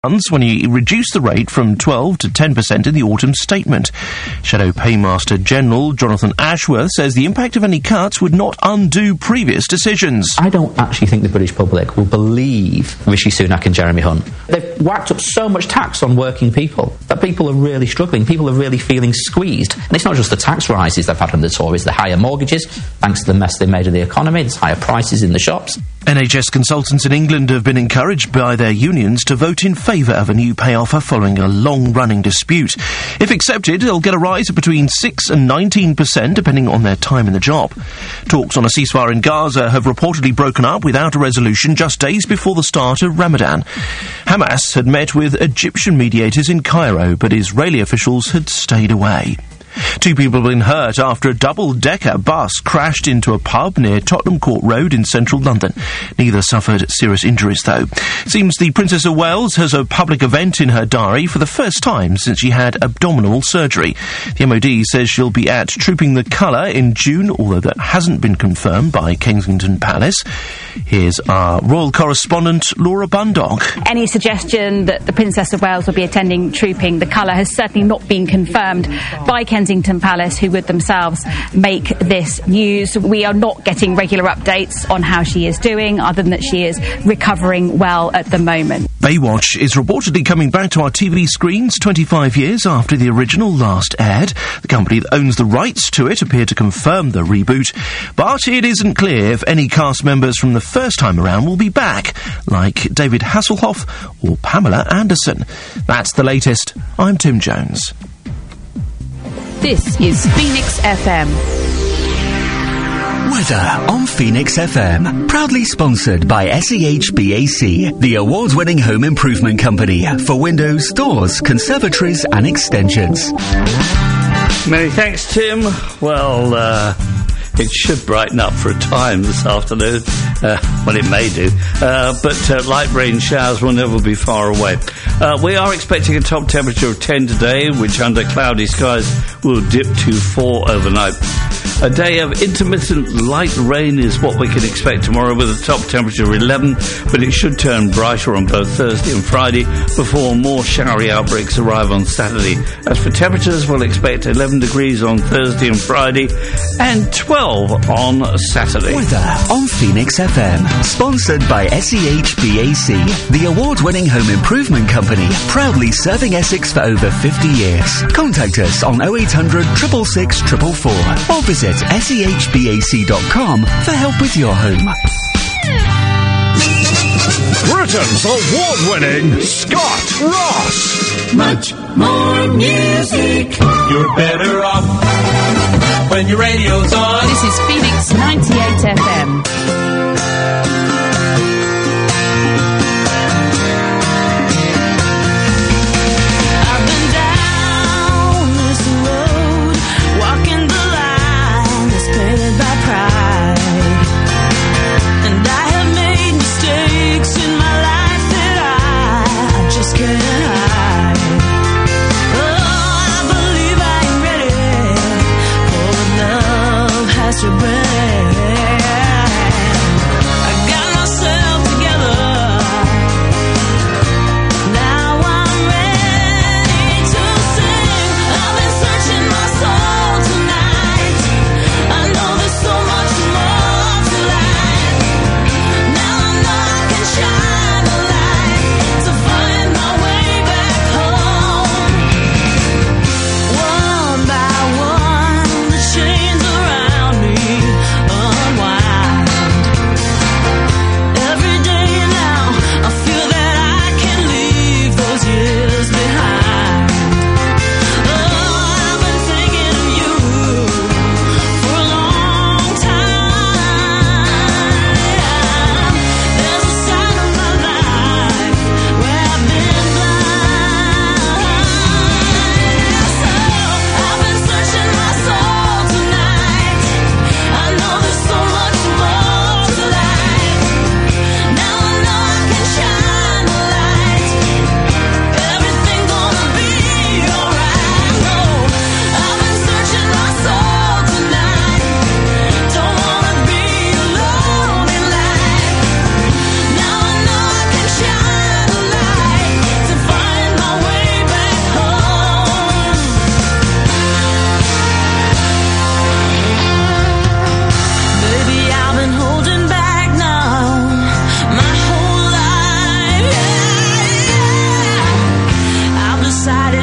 when he reduced the rate from 12 to 10% in the autumn statement. Shadow Paymaster General Jonathan Ashworth says the impact of any cuts would not undo previous decisions. I don't actually think the British public will believe Rishi Sunak and Jeremy Hunt. They've whacked up so much tax on working people that people are really struggling. People are really feeling squeezed. And it's not just the tax rises they've had from the Tories, the higher mortgages, thanks to the mess they made of the economy, there's higher prices in the shops. NHS consultants in England have been encouraged by their unions to vote in favour of a new pay offer following a long-running dispute. If accepted, they'll get a rise of between 6 and 19%, depending on their time in the job. Talks on a ceasefire in Gaza have reportedly broken up without a resolution just days before the start of Ramadan. Hamas had met with Egyptian mediators in Cairo, but Israeli officials had stayed away. 2 people have been hurt after a double-decker bus crashed into a pub near Tottenham Court Road in central London. Neither suffered serious injuries, though. It seems the Princess of Wales has a public event in her diary for the first time since she had abdominal surgery. The MOD says she'll be at Trooping the Colour in June, although that hasn't been confirmed by Kensington Palace. Here's our royal correspondent, Laura Bundock. Any suggestion that the Princess of Wales will be attending Trooping the Colour has certainly not been confirmed by Kensington Palace, who would themselves make this news. We are not getting regular updates on how she is doing, other than that she is recovering well at the moment. Baywatch is reportedly coming back to our TV screens 25 years after the original last aired. The company that owns the rights to it appeared to confirm the reboot, but it isn't clear if any cast members from the first time around will be back, like David Hasselhoff or Pamela Anderson. That's the latest. I'm Tim Jones. This is Phoenix FM. Weather on Phoenix FM. Proudly sponsored by SEHBAC, the award-winning home improvement company for windows, doors, conservatories and extensions. Many thanks, Tim. Well, it should brighten up for a time this afternoon. Well, it may do. But light rain showers will never be far away. We are expecting a top temperature of 10 today, which under cloudy skies will dip to 4 overnight. A day of intermittent light rain is what we can expect tomorrow, with a top temperature of 11, but it should turn brighter on both Thursday and Friday before more showery outbreaks arrive on Saturday. As for temperatures, we'll expect 11 degrees on Thursday and Friday and 12 on Saturday. Weather on Phoenix FM. Sponsored by SEHBAC, the award-winning home improvement company, proudly serving Essex for over 50 years. Contact us on 0800 666 444 or visit sehbac.com for help with your home. Britain's award-winning Scott Ross. Much more music. You're better off when your radio's on. This is Phoenix 98 FM. To break.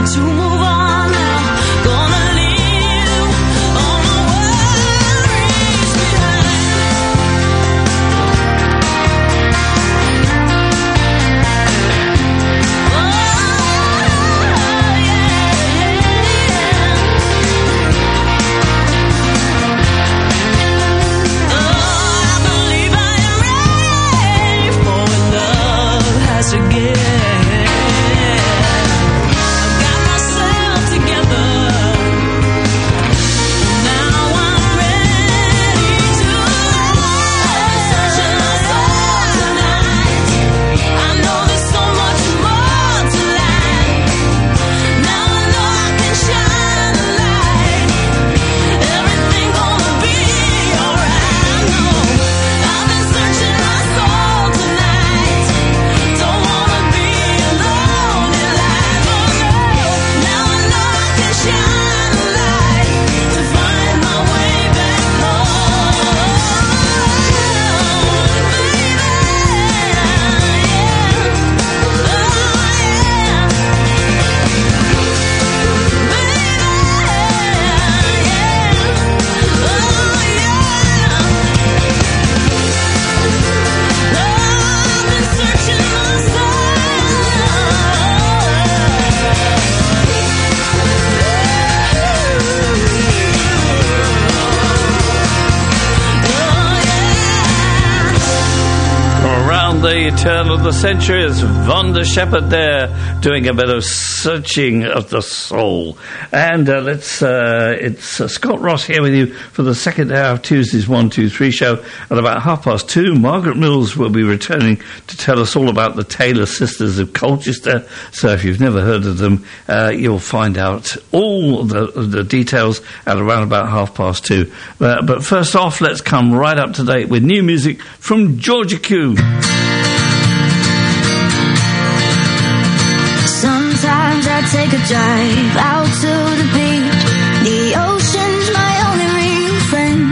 to move on now. Gonna leave all my worries The turn of the century is Vonda Shepherd there doing a bit of searching of the soul. And it's Scott Ross here with you for the second hour of Tuesday's 1, 2, 3 show. At about 2:30, Margaret Mills will be returning to tell us all about the Taylor Sisters of Colchester. So if you've never heard of them, you'll find out all the details at around about 2:30. But first off, let's come right up to date with new music from Georgia Q. Sometimes I take a drive out to the beach. The ocean's my only real friend.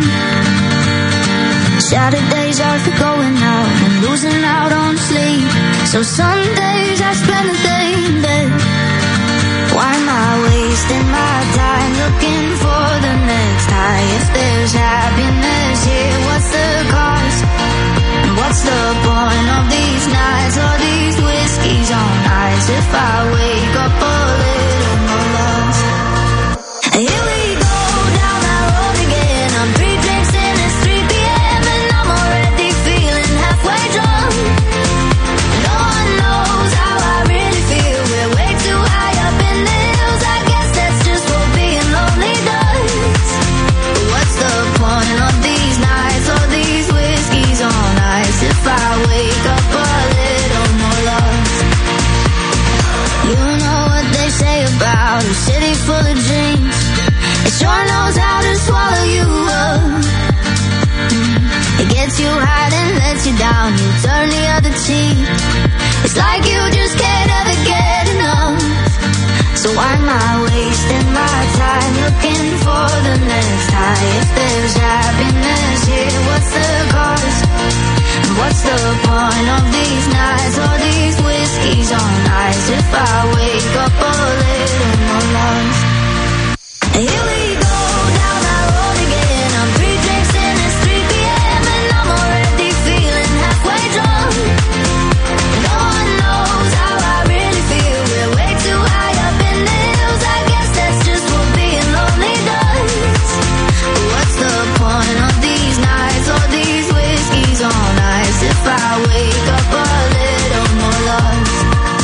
Saturdays are for going out and losing out on sleep. So Sundays I spend the day in bed. Why am I wasting my time looking for the next high? If there's happiness here, what's the cost? And what's the point of these nights or these whiskeys on ice? If I wake up a little more lost. Here we go down that road again. I'm 3 drinks in, it's 3 p.m. and I'm already feeling halfway drunk. No one knows how I really feel. We're way too high up in the hills. I guess that's just what being lonely does. But what's the point of these nights or these whiskeys on ice? If I wake up a little more lost. You know what they say about a city full of dreams. It sure knows how to swallow you up. It gets you high and lets you down. You turn the other cheek. It's like you just can't ever get enough. So why am I wasting my time looking for the next high? If there's happiness here, what's the cost? And what's the point of these nights or these whiskeys on ice? If I wake up a little more lost. Here we go down that road again. I'm 3 drinks in, it's 3 p.m. and I'm already feeling halfway drunk. No one knows how I really feel. We're way too high up in the hills. I guess that's just what being lonely does. But what's the point of these nights or these whiskeys on ice? If I wake up a little more lost.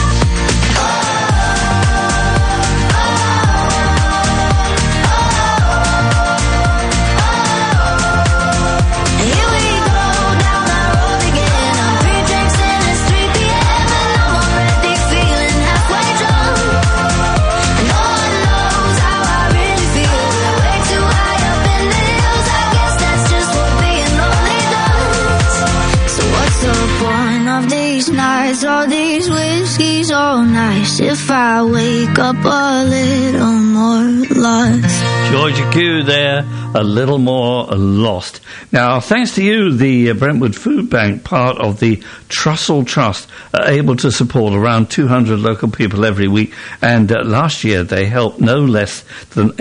All these whiskeys all nice. If I wake up a little more lost. Georgia Q there, A Little More Lost. Now, thanks to you, the Brentwood Food Bank, part of the Trussell Trust, are able to support around 200 local people every week. And last year, they helped no less than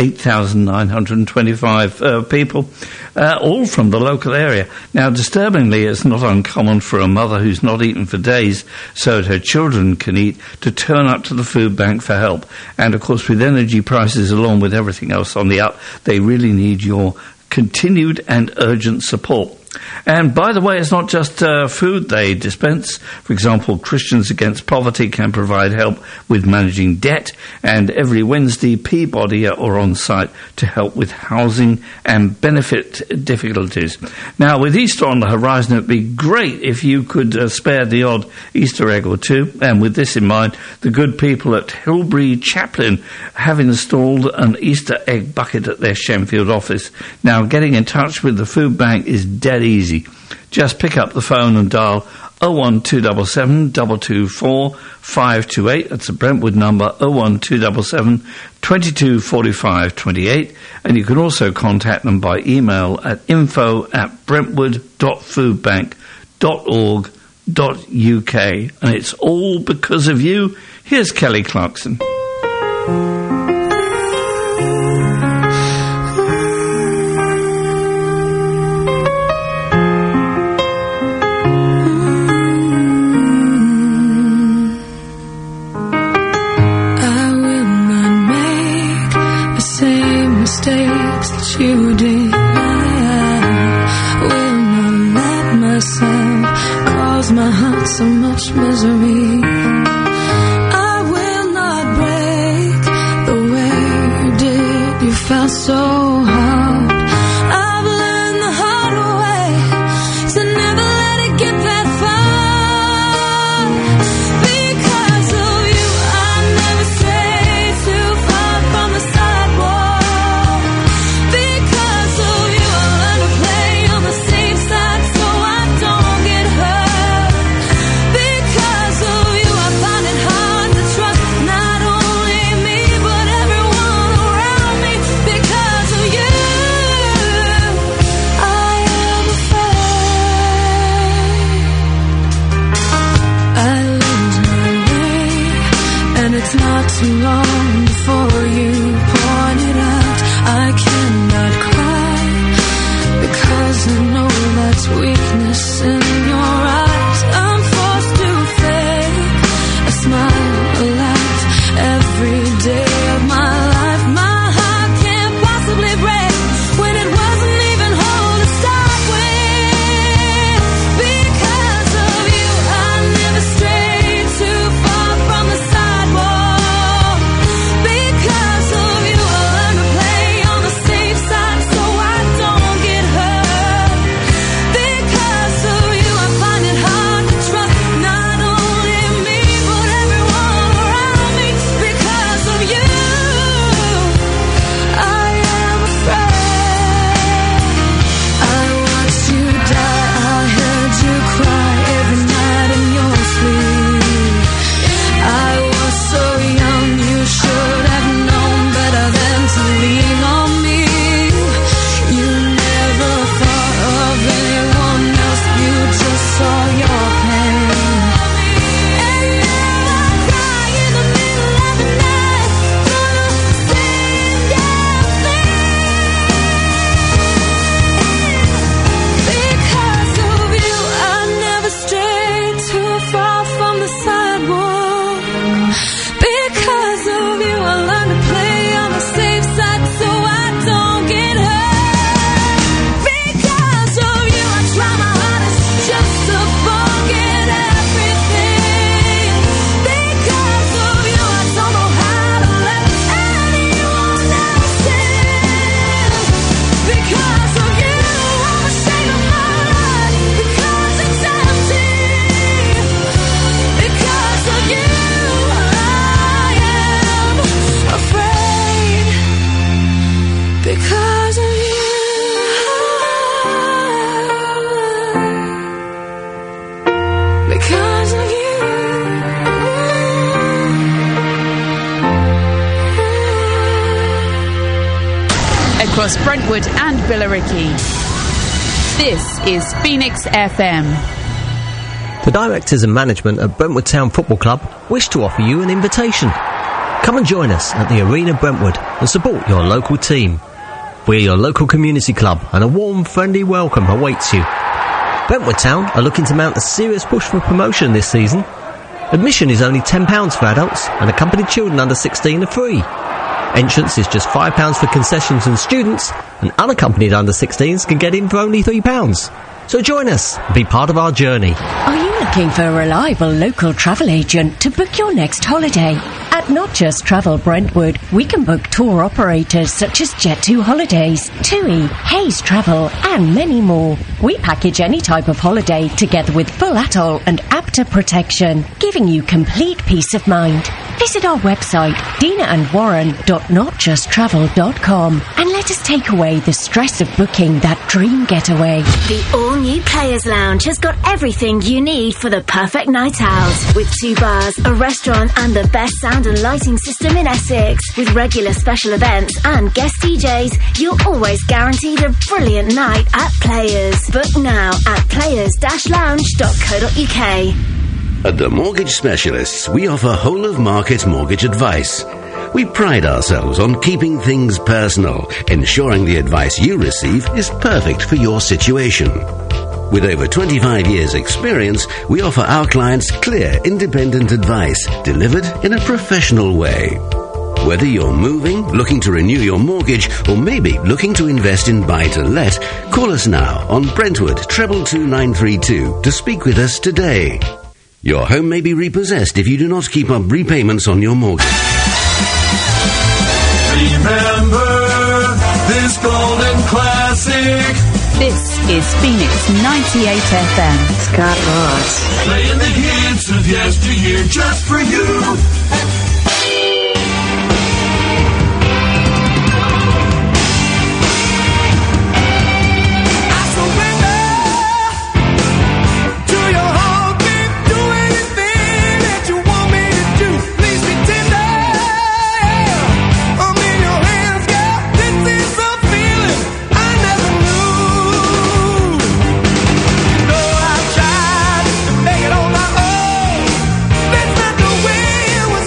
8,925 people, all from the local area. Now, disturbingly, it's not uncommon for a mother who's not eaten for days so that her children can eat to turn up to the food bank for help. And, of course, with energy prices along with everything else on the up, they really need your continued and urgent support. And by the way, it's not just food they dispense. For example, Christians Against Poverty can provide help with managing debt, and every Wednesday Peabody are on site to help with housing and benefit difficulties. Now, with Easter on the horizon, it would be great if you could spare the odd Easter egg or two. And with this in mind, the good people at Hilbury Chaplain have installed an Easter egg bucket at their Shenfield office. Now, getting in touch with the food bank is dead easy. Just pick up the phone and dial 01277 224 528. That's a Brentwood number, 01277 2245 28. And you can also contact them by email at info@brentwood.foodbank.org.uk. And it's all because of you. Here's Kelly Clarkson. You did. I will not let myself cause my heart so much misery. I will not break the way you did. You felt so hard. I've learned the hard way to never let it get that far. Because of you, I never strayed too far from the sidewalk. It's not too long before you point it out. I cannot cry because I know that's weakness in your eyes. I'm forced to fake a smile, a laugh every day of my life. My heart can't possibly break when it wasn't even whole to start with. Because of you, I never strayed too far from the sidewalk. Because across Brentwood and Billericay. This is Phoenix FM. The directors and management at Brentwood Town Football Club wish to offer you an invitation. Come and join us at the Arena Brentwood and support your local team. We're your local community club and a warm, friendly welcome awaits you. Brentwood Town are looking to mount a serious push for promotion this season. Admission is only £10 for adults and accompanied children under 16 are free. Entrance is just £5 for concessions and students, and unaccompanied under 16s can get in for only £3. So join us and be part of our journey. Are you looking for a reliable local travel agent to book your next holiday? At Not Just Travel Brentwood, we can book tour operators such as Jet2 Holidays, TUI, Hayes Travel, and many more. We package any type of holiday together with full atoll and APTA protection, giving you complete peace of mind. Visit our website, dinaandwarren.notjusttravel.com, and let us take away the stress of booking that dream getaway. The all-new Players Lounge has got everything you need for the perfect night out. With 2 bars, a restaurant, and the best sound and lighting system in Essex. With regular special events and guest DJs, you're always guaranteed a brilliant night at Players. Book now at players-lounge.co.uk. At the Mortgage Specialists, we offer whole-of-market mortgage advice. We pride ourselves on keeping things personal, ensuring the advice you receive is perfect for your situation. With over 25 years' experience, we offer our clients clear, independent advice delivered in a professional way. Whether you're moving, looking to renew your mortgage, or maybe looking to invest in buy-to-let, call us now on Brentwood 222 to speak with us today. Your home may be repossessed if you do not keep up repayments on your mortgage. Remember this golden classic. This is Phoenix 98 FM. Scott Ross. Playing the hits of yesteryear just for you. Make it on my own. That's not the way it was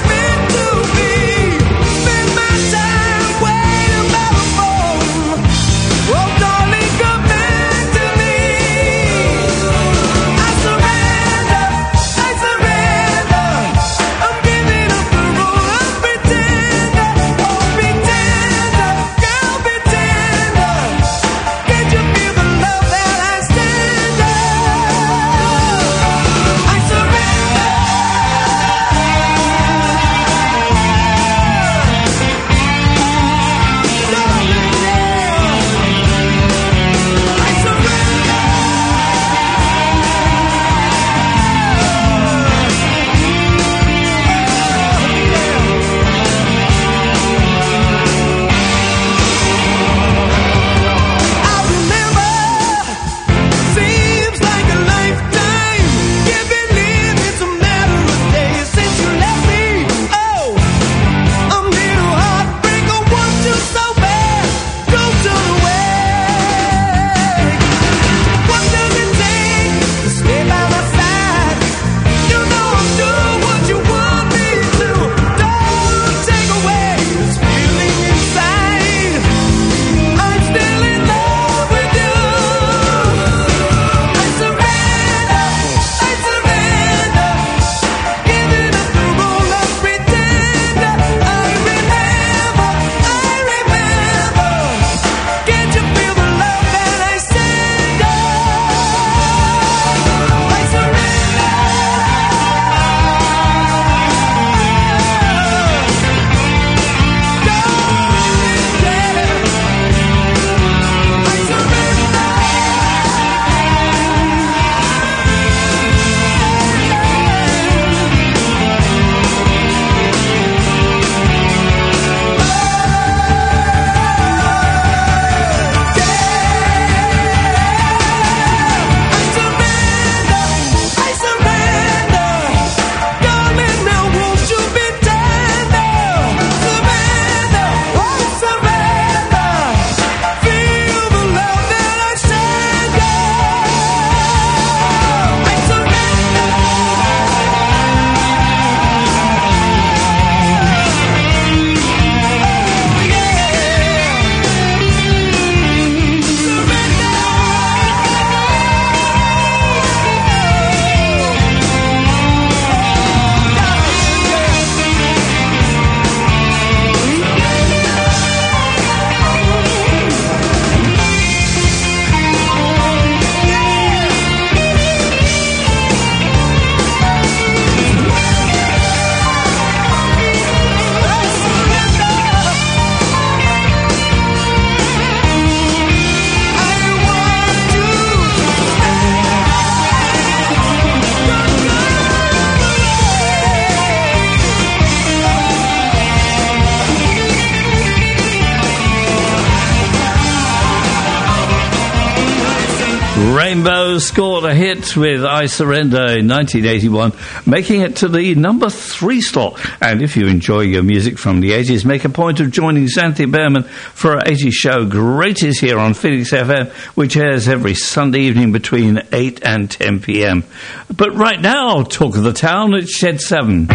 Rainbow scored a hit with I Surrender in 1981, making it to the number 3 slot. And if you enjoy your music from the 80s, make a point of joining Xanthi Behrman for our 80s show Greaties here on Phoenix FM, which airs every Sunday evening between 8 and 10 p.m. But right now, Talk of the Town, it's Shed 7.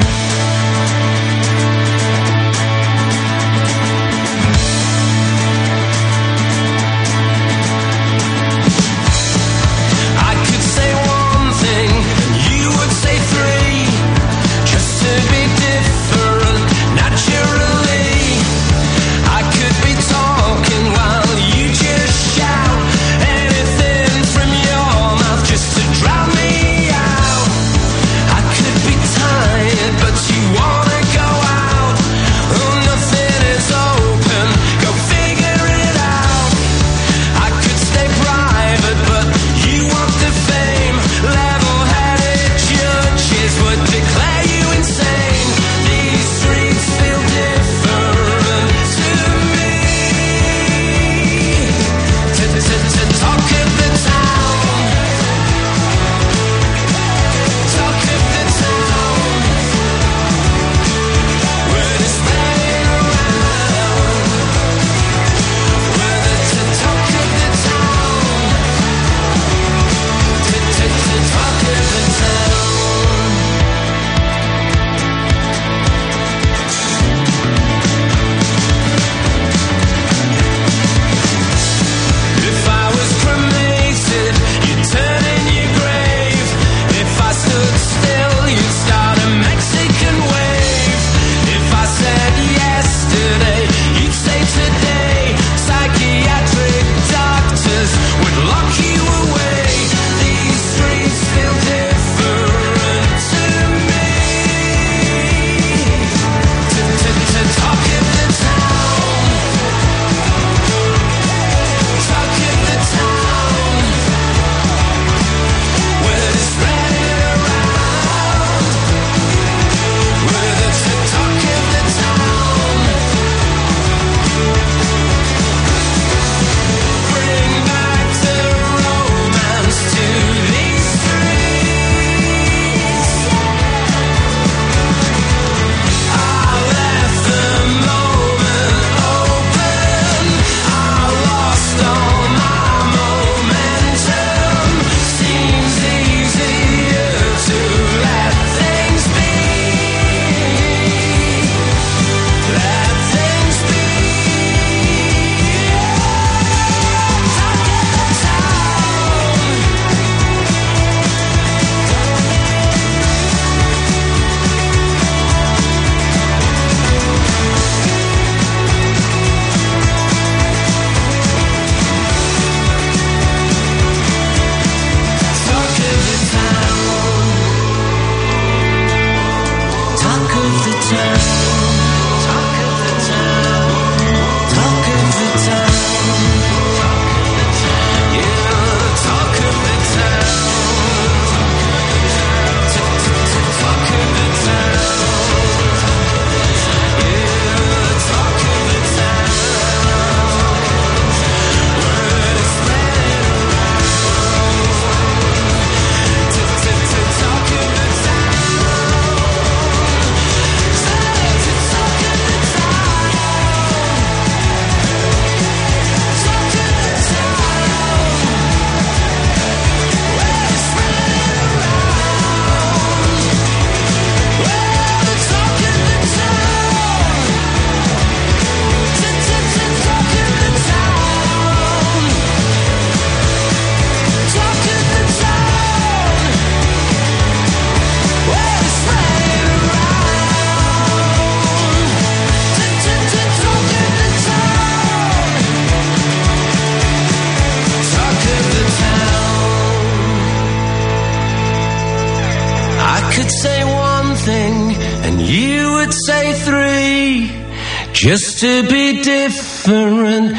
Just to be different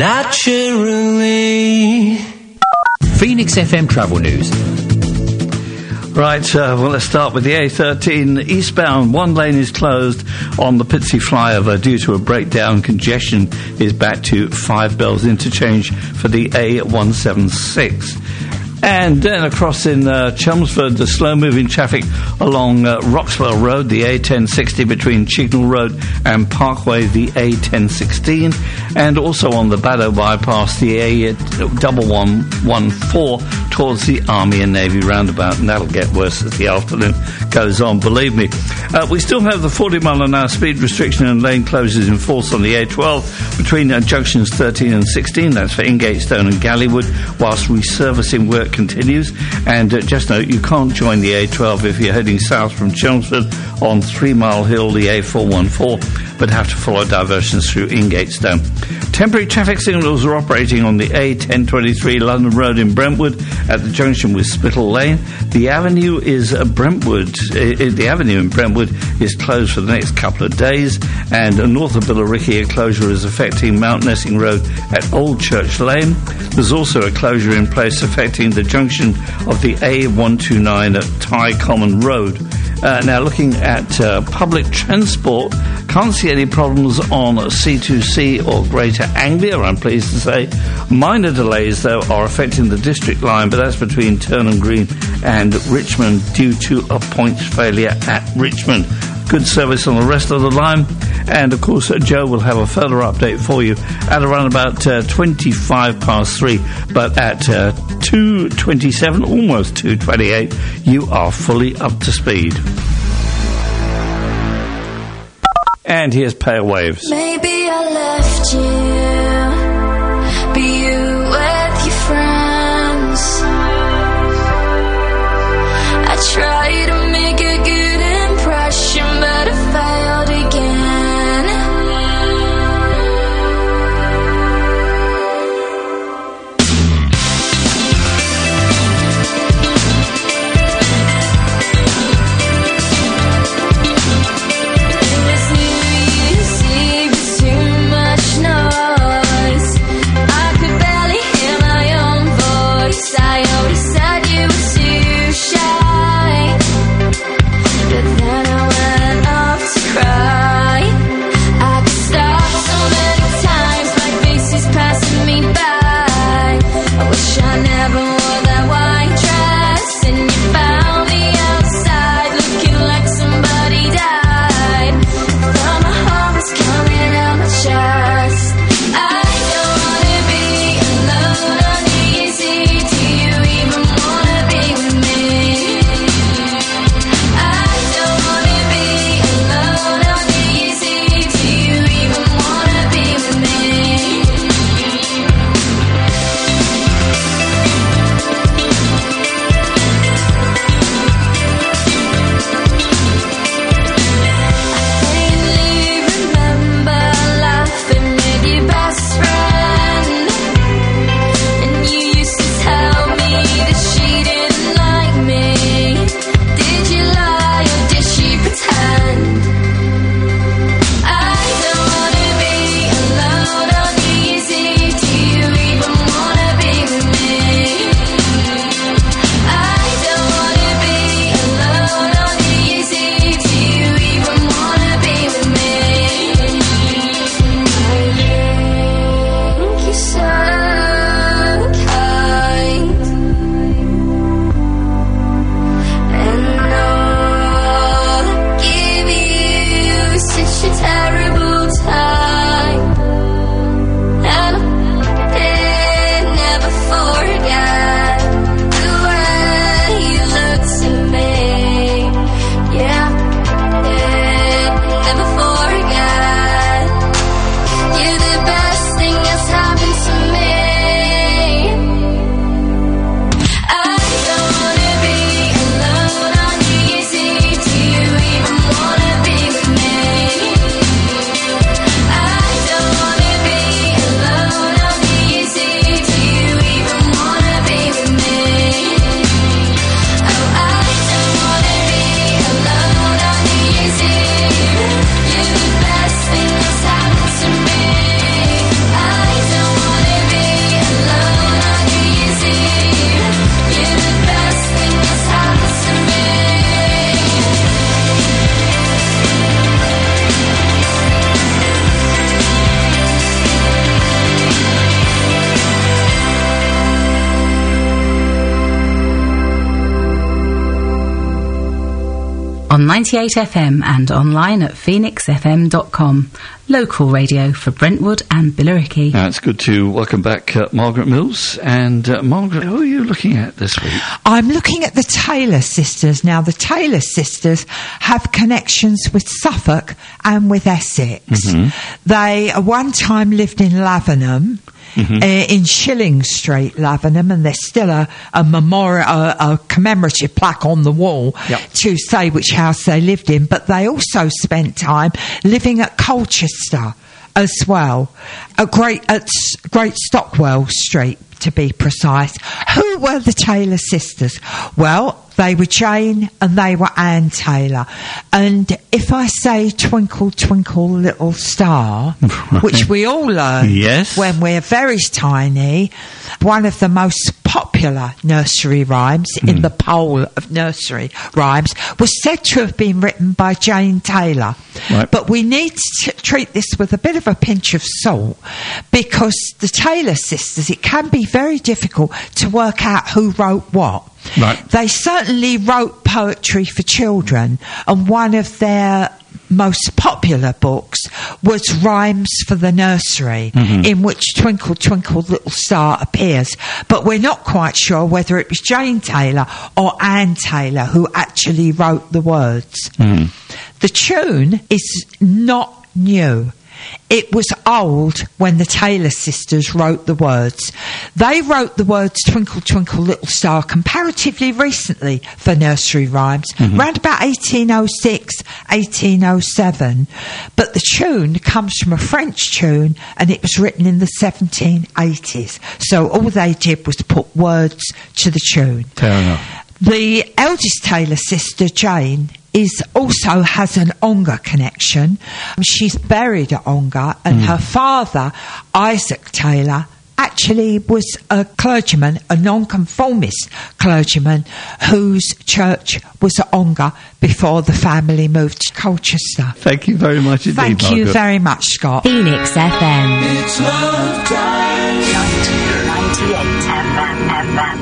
naturally. Phoenix FM Travel News. Right, well, let's start with the A13 eastbound. One lane is closed on the Pitsea flyover due to a breakdown. Congestion is back to 5 Bells interchange for the A176. And then across in Chelmsford, the slow-moving traffic along Roxwell Road, the A1060 between Chignall Road and Parkway, the A1016, and also on the Baddow bypass, the A1114 towards the Army and Navy roundabout, and that'll get worse as the afternoon goes on, believe me. We still have the 40-mile-an-hour speed restriction and lane closures in force on the A12 between junctions 13 and 16, that's for Ingatestone and Gallywood, whilst resurfacing work continues. And just note, you can't join the A12 if you're heading south from Chelmsford on 3 Mile Hill, the A414, but have to follow diversions through Ingatestone. Temporary traffic signals are operating on the A1023 London Road in Brentwood at the junction with Spittal Lane. The avenue is Brentwood. The avenue in Brentwood is closed for the next couple of days, and north of Billericay, a closure is affecting Mount Nessing Road at Old Church Lane. There's also a closure in place affecting the junction of the A129 at Tye Common Road. Now, looking at public transport, can't see any problems on C2C or Greater Anglia, I'm pleased to say. Minor delays, though, are affecting the District Line, but that's between Turnham Green and Richmond due to a points failure at Richmond. Good service on the rest of the line, and of course Joe will have a further update for you at around about 25 past 3, but at 2:27, almost 2:28, you are fully up to speed. And here's Pale Waves. Maybe I left you, but you with your friends. I tried to make a good impression, but I failed again. It was easy, but too much noise. on 98 FM and online at phoenixfm.com. Local radio for Brentwood and Billericay. Now, it's good to welcome back Margaret Mills. And Margaret, who are you looking at this week? I'm looking at the Taylor sisters. Now, the Taylor sisters have connections with Suffolk and with Essex. They one time lived in Lavenham. In Schilling Street, Lavenham, and there's still a memorial, a commemorative plaque on the wall to say which house they lived in. But they also spent time living at Colchester as well, at Great Stockwell Street, to be precise. Who were the Taylor sisters? Well, they were Jane and they were Anne Taylor. And if I say Twinkle, Twinkle, Little Star, which we all learn when we're very tiny, one of the most popular nursery rhymes in the poll of nursery rhymes was said to have been written by Jane Taylor. But we need to treat this with a bit of a pinch of salt, because the Taylor sisters, it can be very difficult to work out who wrote what. They certainly wrote poetry for children, and one of their most popular books was Rhymes for the Nursery, in which Twinkle, Twinkle, Little Star appears. But we're not quite sure whether it was Jane Taylor or Anne Taylor who actually wrote the words. The tune is not new. It was old when the Taylor sisters wrote the words. They wrote the words Twinkle, Twinkle, Little Star comparatively recently for nursery rhymes, around about 1806, 1807. But the tune comes from a French tune, and it was written in the 1780s. So all they did was put words to the tune. Fair enough. The eldest Taylor sister, Jane, also has an Ongar connection. She's buried at Ongar, and her father, Isaac Taylor, actually was a clergyman, a nonconformist clergyman, whose church was at Ongar before the family moved to Colchester. Thank you very much indeed, Thank you very much, Scott. Phoenix FM. It's love time. 98 FM.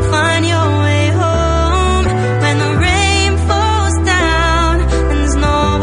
No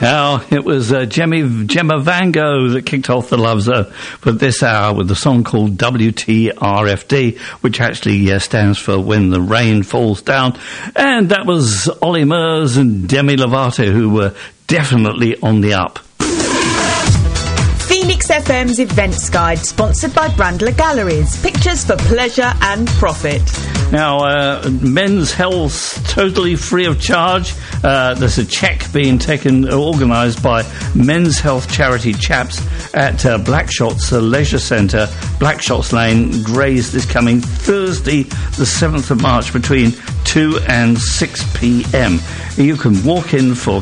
Now, it was Gemma Van Gogh that kicked off the Love Zone for this hour with a song called WTRFD, which actually stands for When the Rain Falls Down. And that was Ollie Murs and Demi Lovato, who were definitely on the up. Phoenix FM's Events Guide, sponsored by Brandler Galleries. Pictures for pleasure and profit. Now, Men's Health, totally free of charge. There's a cheque being organised by Men's Health charity chaps at Blackshots Leisure Centre, Blackshots Lane, Grays, this coming Thursday, the 7th of March, between 2 and 6 p.m. You can walk in for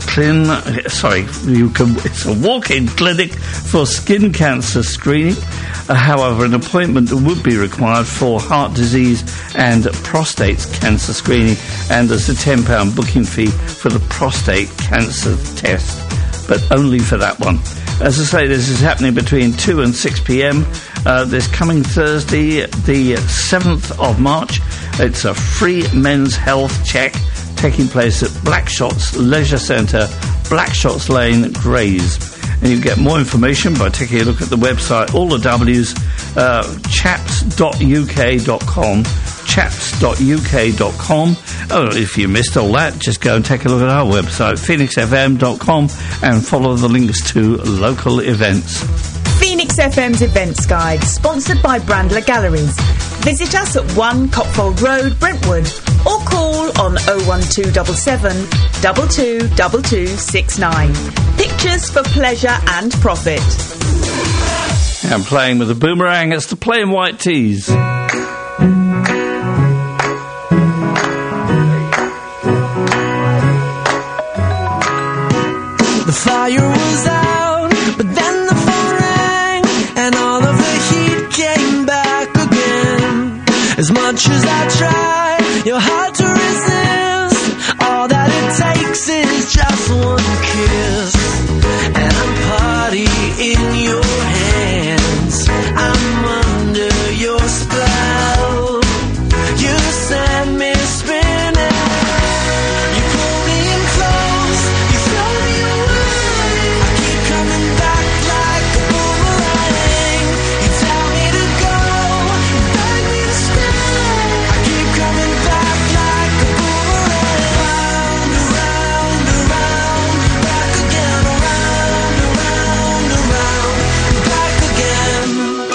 it's a walk-in clinic for skin cancer screening. However, an appointment would be required for heart disease and prostate cancer screening, and there's a £10 booking fee for the prostate cancer test, but only for that one. As I say, this is happening between 2 and 6 p.m. This coming Thursday, the 7th of March. It's a free men's health check taking place at Blackshots Leisure Centre, Blackshots Lane, Grays. And you get more information by taking a look at the website, all the W's, chaps.uk.com, chaps.uk.com. Oh, if you missed all that, just go and take a look at our website, phoenixfm.com, and follow the links to local events. Phoenix FM's Events Guide, sponsored by Brandler Galleries. Visit us at 1 Copfold Road, Brentwood, or call on 01277 222269. Pictures for pleasure and profit. And playing with a boomerang, it's the Plain White Tees. The fire was out, but then the phone rang, and all of the heat came back again. As much as I try, you're hard to resist. All that it takes is just one kiss, and I'm party in your hands. I'm under your spell. You send me spinning. You pull me in close. You throw me away. I keep coming back like a boomerang. You tell me to go, you beg me to stay. I keep coming back like a boomerang. Around, around, back again. Around, around, back again.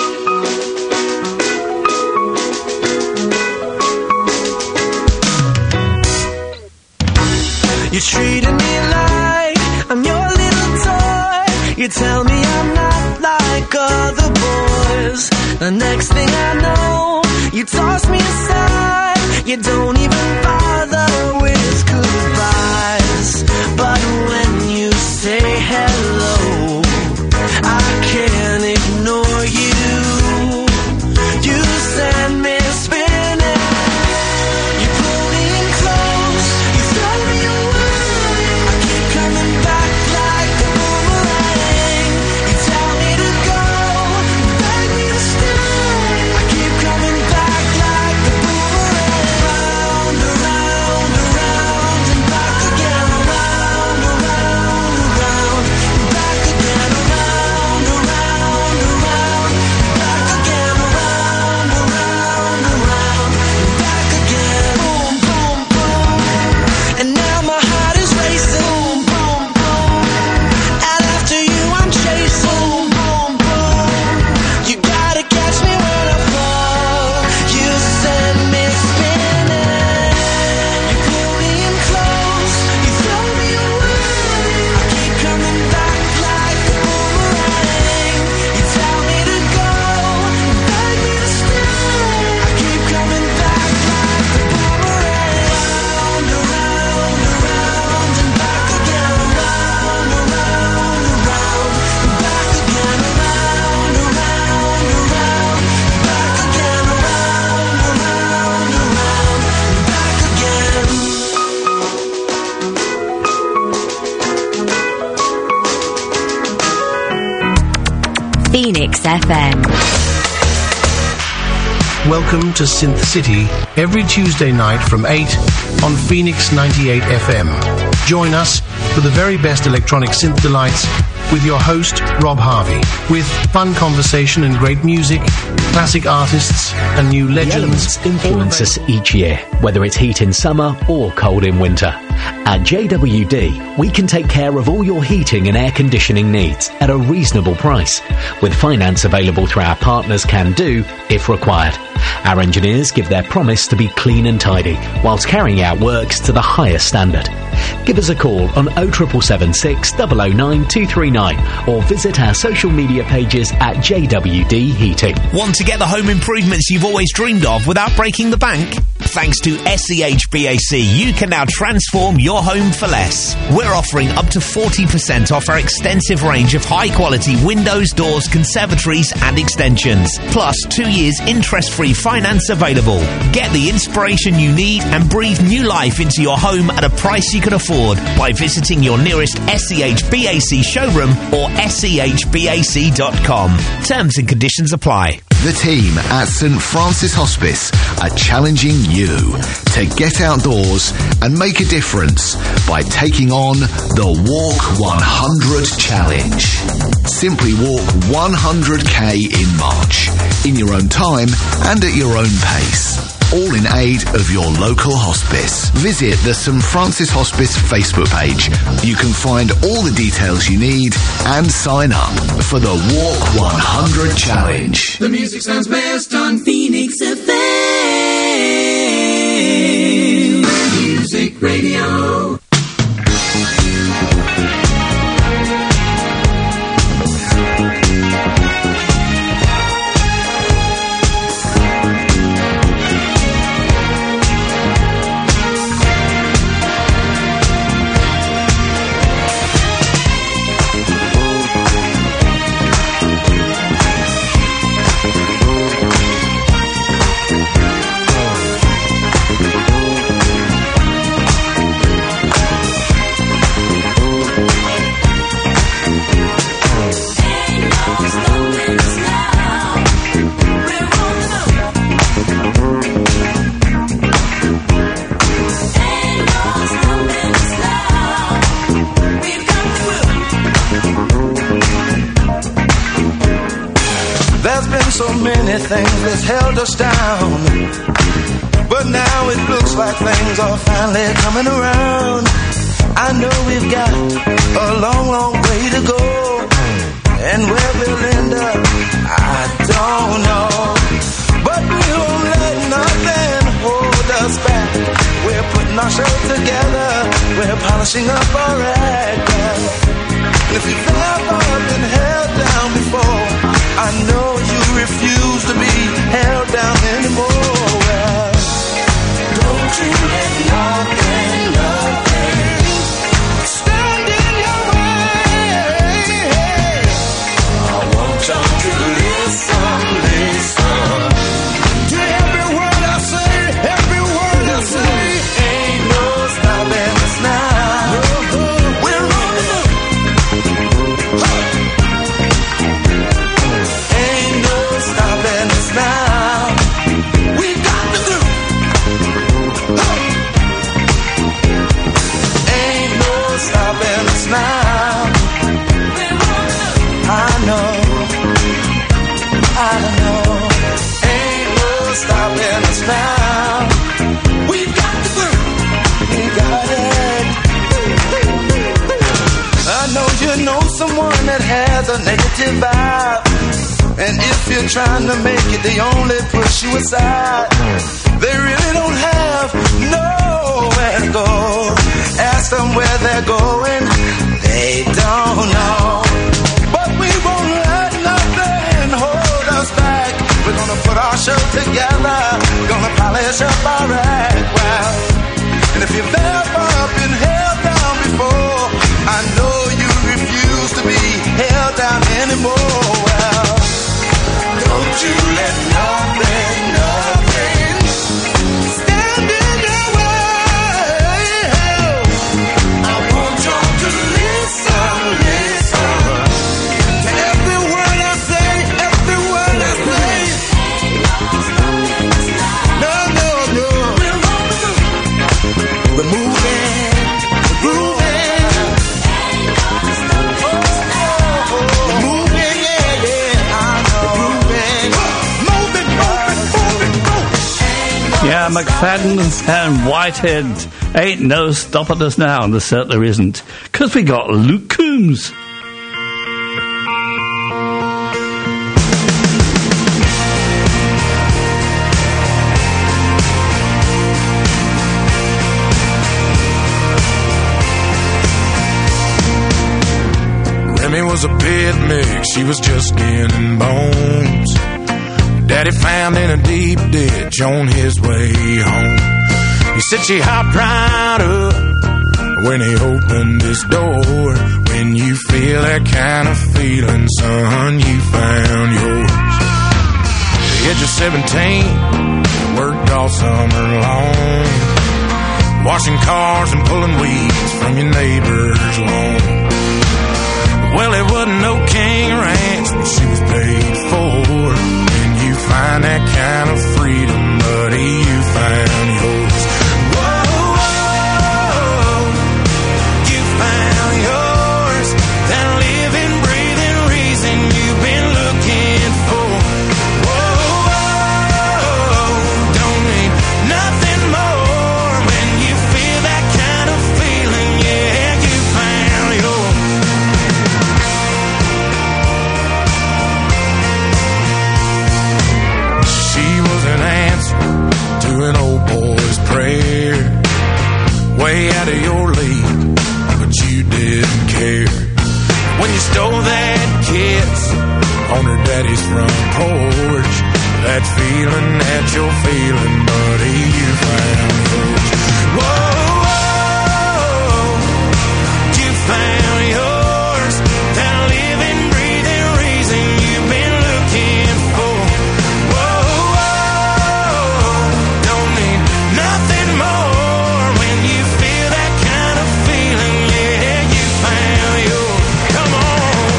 You're treating me like I'm your little toy. You tell me I'm not like other boys. The next thing I know, you toss me aside. You don't even bother with goodbyes. But when you say hello, I can't ignore you. You send me spinning. You pull me in close. You throw me away. I keep coming back like a boomerang. You tell me to go, you beg me to stay. I keep coming back like a boomerang. Around, around, around, and back again. Around, around, around, and back again. Around, around, around, and back again. Around, around, around, and back again. Boom, boom, boom. And now my heart is racing. Boom, boom, boom. And after you I'm chasing. Boom, boom, boom. You gotta catch me when I fall. You send me spinning. You pull me in close. You throw me away. I keep coming back like a boomerang. You tell me to go, you beg me to stay. I keep coming back like a boomerang. Around, around, around, and back again. Around, around, around, and back again. Around, around, around, and back again. Around, around, around, and back again. Phoenix FM. Welcome to Synth City every Tuesday night from 8 on Phoenix 98 FM. Join us for the very best electronic synth delights with your host, Rob Harvey, with fun conversation and great music, classic artists and new legends. Influence us each year, whether it's heat in summer or cold in winter. At JWD, we can take care of all your heating and air conditioning needs at a reasonable price, with finance available through our partners Can Do if required. Our engineers give their promise to be clean and tidy, whilst carrying out works to the highest standard. Give us a call on 07776 009 239 or visit our social media pages at JWD Heating. Want to get the home improvements you've always dreamed of without breaking the bank? Thanks to SEHBAC, you can now transform your home for less. We're offering up to 40% off our extensive range of high-quality windows, doors, conservatories and extensions. Plus 2 years interest-free finance available. Get the inspiration you need and breathe new life into your home at a price you can afford by visiting your nearest SEHBAC showroom or SEHBAC.com. Terms and conditions apply. The team at St Francis Hospice are challenging you to get outdoors and make a difference by taking on the Walk 100 Challenge. Simply walk 100k in March, in your own time and at your own pace. All in aid of your local hospice. Visit the St Francis Hospice Facebook page. You can find all the details you need and sign up for the Walk 100 Challenge. The music sounds best on Phoenix FM. Music Radio. So many things that's held us down, but now it looks like things are finally coming around. I know we've got a long, long way to go, and where we'll end up, I don't know. But we won't let nothing hold us back. We're putting our show together, we're polishing up our act. And if you've ever been held down before, I know you refuse to be held down anymore. Well, don't you let nothing stand in your way. I want y'all to listen to every word I say, every word I say. Ain't no stopping us now. We're on the move. Stopping us now. We got the groove. Ain't no stopping us now. I know. Ain't no stopping us now. We got the groove. We got it. I know you know someone that has a negative vibe. And if you're trying to make it, they only push you aside. They really don't have nowhere to go. Ask them where they're going, they don't know. But we won't let nothing hold us back. We're gonna put our show together, we're gonna polish up our act. Well, and if you've ever been held down before, I know you refuse to be held down anymore. Well, don't you let nothing stand in your way. I want y'all to listen to every word I say, every word I say. No. We're moving, we're grooving. Yeah, McFadden and Whitehead ain't no stopping us now, and there certainly isn't, because we got Luke Combs. Remy was a pit mix, she was just skin and bones. Daddy found in a deep ditch on his way home. He said she hopped right up when he opened his door. When you feel that kind of feeling, son, you found yours. The age of 17, worked all summer long, washing cars and pulling weeds from your neighbor's lawn. Well, it wasn't no king ranch, but she was paid for. When you find that kind of freedom, buddy, you found yours. Whoa, whoa, you found yours. That living, breathing reason you've been looking for. Whoa, whoa, don't need nothing more. When you feel that kind of feeling, yeah, you found yours. An answer to an old boy's prayer, way out of your league, but you didn't care. When you stole that kiss on her daddy's front porch, that feeling that you're feeling, buddy, you found yours. Whoa, whoa, you found yours. That living, breathing reason you've been looking for. Nothing more. When you feel that kind of feeling, yeah, you found yours. Come on.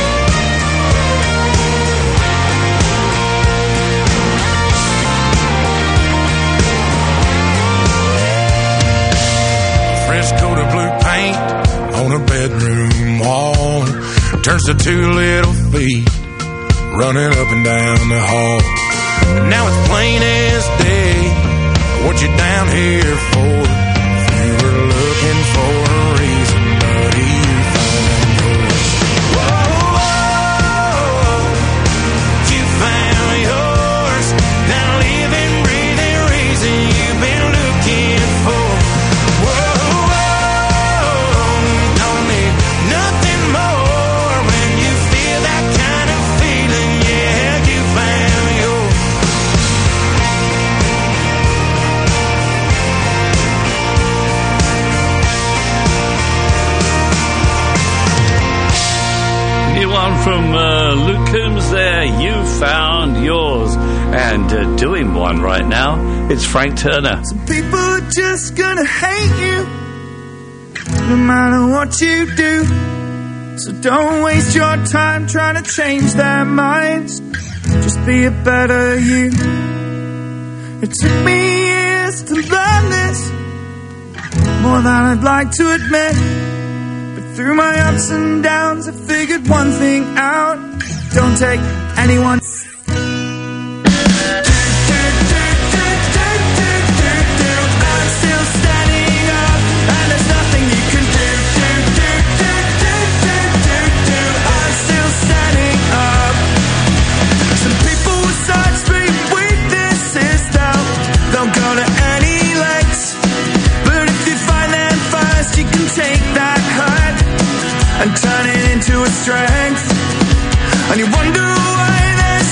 Fresh coat of blue paint on a bedroom wall turns to two little feet running up and down the hall. Now it's plain as day what you down here for. If you were looking for a reason, buddy, you found yours. Whoa, whoa, you found yours. That living, breathing reason you've been looking for. Whoa, whoa, don't need nothing more. When you feel that kind of feeling, yeah, you found yours. One from Luke Combs there, You Found Yours. And doing one right now, it's Frank Turner. Some people are just gonna hate you, no matter what you do. So don't waste your time trying to change their minds. Just be a better you. It took me years to learn this, more than I'd like to admit. Through my ups and downs, I figured one thing out. Don't take anyone. I'm still standing up, and there's nothing you can do. I'm still standing up. Some people with such big weaknesses, they'll go to any lengths. But if you find them first, you can take that hurt and turn it into a strength. And you wonder why there's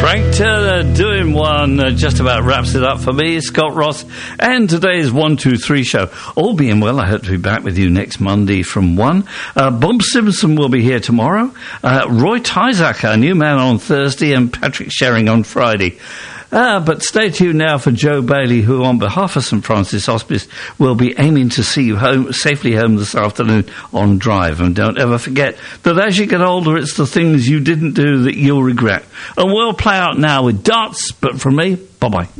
Frank Turner doing one just about wraps it up for me, Scott Ross, and today's 1, 2, 3 show. All being well, I hope to be back with you next Monday from 1. Bob Simpson will be here tomorrow. Roy Tyzacker, a new man, on Thursday, and Patrick Sherring on Friday. But stay tuned now for Joe Bailey, who on behalf of St Francis Hospice will be aiming to see you safely home this afternoon on Drive. And don't ever forget that as you get older, it's the things you didn't do that you'll regret. And we'll play out now with Darts, but from me, bye-bye.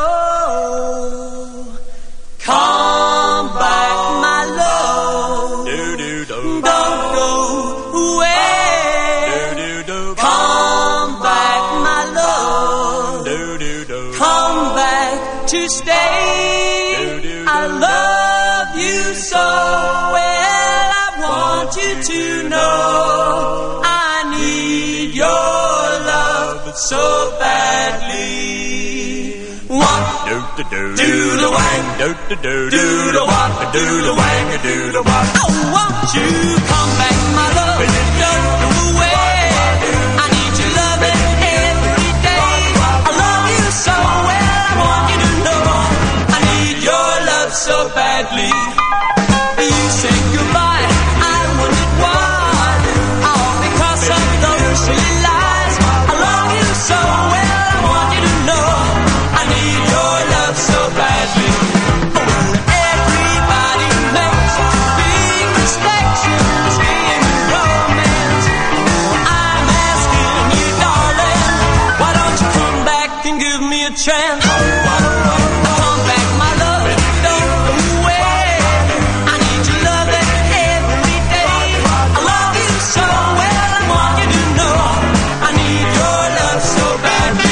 Oh, come back, my love. Don't go away. Come back, my love. Come back to stay. I love you so well. I want you to know I need your love so badly. What? Do the wang, do the what, do the wang, do the what. Oh, won't you come back, my love? Don't go away. I need your loving every day. I love you so well. I want you to know I need your love so badly. You said goodbye. I wondered why. All because of those silly lies. I love you so well. I want you to know I need your love so badly. Oh, everybody makes big mistakes in this game of romance. Oh, I'm asking you, darling, why don't you come back and give me a chance? Come back, my love, don't go away. I need your loving every day. I love you so well, I want you to know I need your love so badly.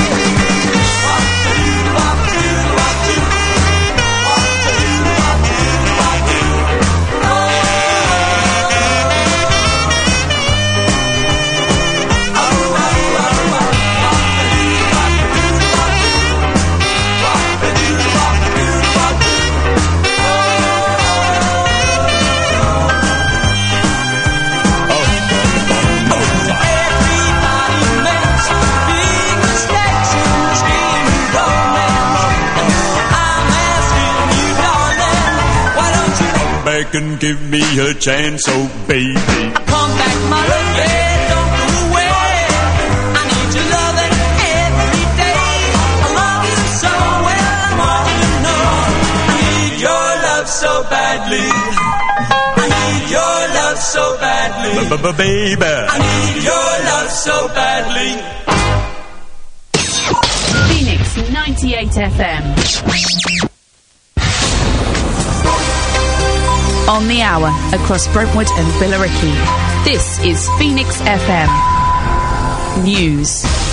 And give me a chance, oh baby. Come back, my love, yeah, don't go away. I need your loving every day. I love you so well, I want you to know I need your love so badly. I need your love so badly. Baby, I need your love so badly. Phoenix 98 FM. On the hour across Brentwood and Billericay. This is Phoenix FM News.